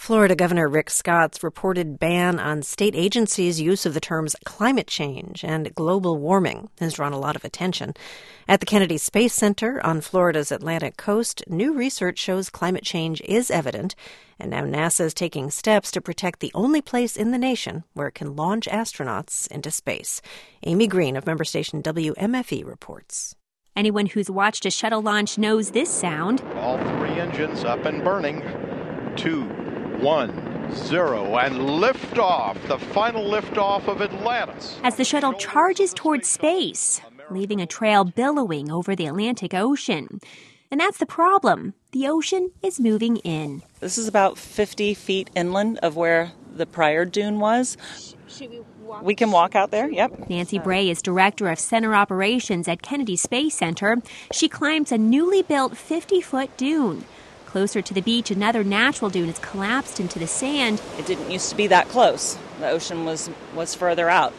Florida Governor Rick Scott's reported ban on state agencies' use of the terms climate change and global warming has drawn a lot of attention. At the Kennedy Space Center on Florida's Atlantic coast, new research shows climate change is evident, and now NASA is taking steps to protect the only place in the nation where it can launch astronauts into space. Amy Green of member station WMFE reports. Anyone who's watched a shuttle launch knows this sound. All three engines up and burning. 2, 1, 0, and liftoff, the final liftoff of Atlantis. As the shuttle charges towards space, leaving a trail billowing over the Atlantic Ocean. And that's the problem. The ocean is moving in. This is about 50 feet inland of where the prior dune was. We can walk out there, yep. Nancy Bray is director of center operations at Kennedy Space Center. She climbs a newly built 50-foot dune. Closer to the beach, another natural dune has collapsed into the sand. It didn't used to be that close. The ocean was further out.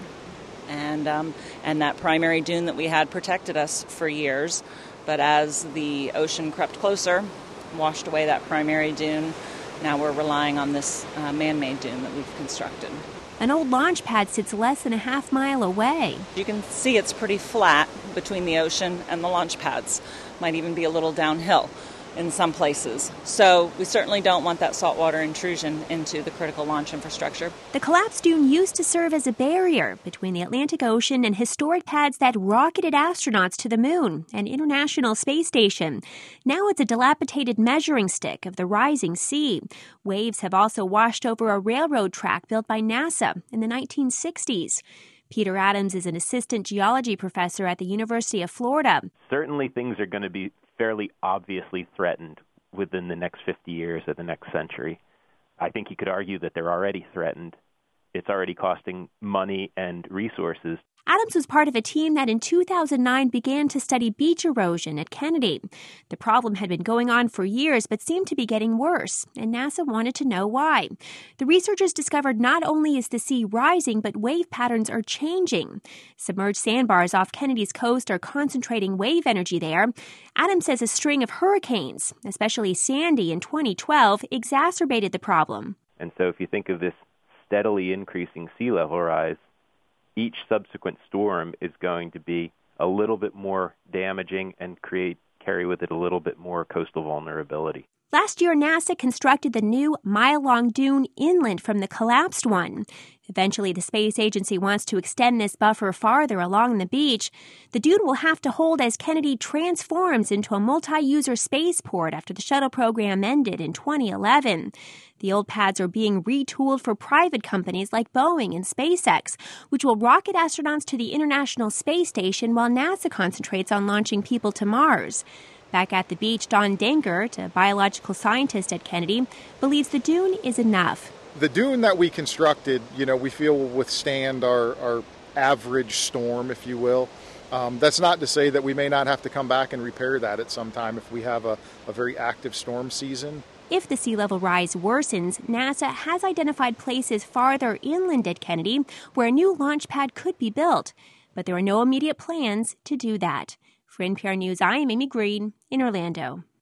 And that primary dune that we had protected us for years. But as the ocean crept closer, washed away that primary dune, now we're relying on this man-made dune that we've constructed. An old launch pad sits less than a half mile away. You can see it's pretty flat between the ocean and the launch pads. Might even be a little downhill in some places. So we certainly don't want that saltwater intrusion into the critical launch infrastructure. The collapsed dune used to serve as a barrier between the Atlantic Ocean and historic pads that rocketed astronauts to the moon and International Space Station. Now it's a dilapidated measuring stick of the rising sea. Waves have also washed over a railroad track built by NASA in the 1960s. Peter Adams is an assistant geology professor at the University of Florida. Certainly things are going to be fairly obviously threatened within the next 50 years or the next century. I think you could argue that they're already threatened. It's already costing money and resources. Adams was part of a team that in 2009 began to study beach erosion at Kennedy. The problem had been going on for years but seemed to be getting worse, and NASA wanted to know why. The researchers discovered not only is the sea rising, but wave patterns are changing. Submerged sandbars off Kennedy's coast are concentrating wave energy there. Adams says a string of hurricanes, especially Sandy in 2012, exacerbated the problem. And so if you think of this steadily increasing sea level rise, each subsequent storm is going to be a little bit more damaging and carry with it a little bit more coastal vulnerability. Last year, NASA constructed the new mile-long dune inland from the collapsed one. Eventually, the space agency wants to extend this buffer farther along the beach. The dune will have to hold as Kennedy transforms into a multi-user spaceport after the shuttle program ended in 2011. The old pads are being retooled for private companies like Boeing and SpaceX, which will rocket astronauts to the International Space Station while NASA concentrates on launching people to Mars. Back at the beach, Don Dankert, a biological scientist at Kennedy, believes the dune is enough. The dune that we constructed, we feel will withstand our average storm, if you will. That's not to say that we may not have to come back and repair that at some time if we have a very active storm season. If the sea level rise worsens, NASA has identified places farther inland at Kennedy where a new launch pad could be built. But there are no immediate plans to do that. For NPR News, I am Amy Green in Orlando.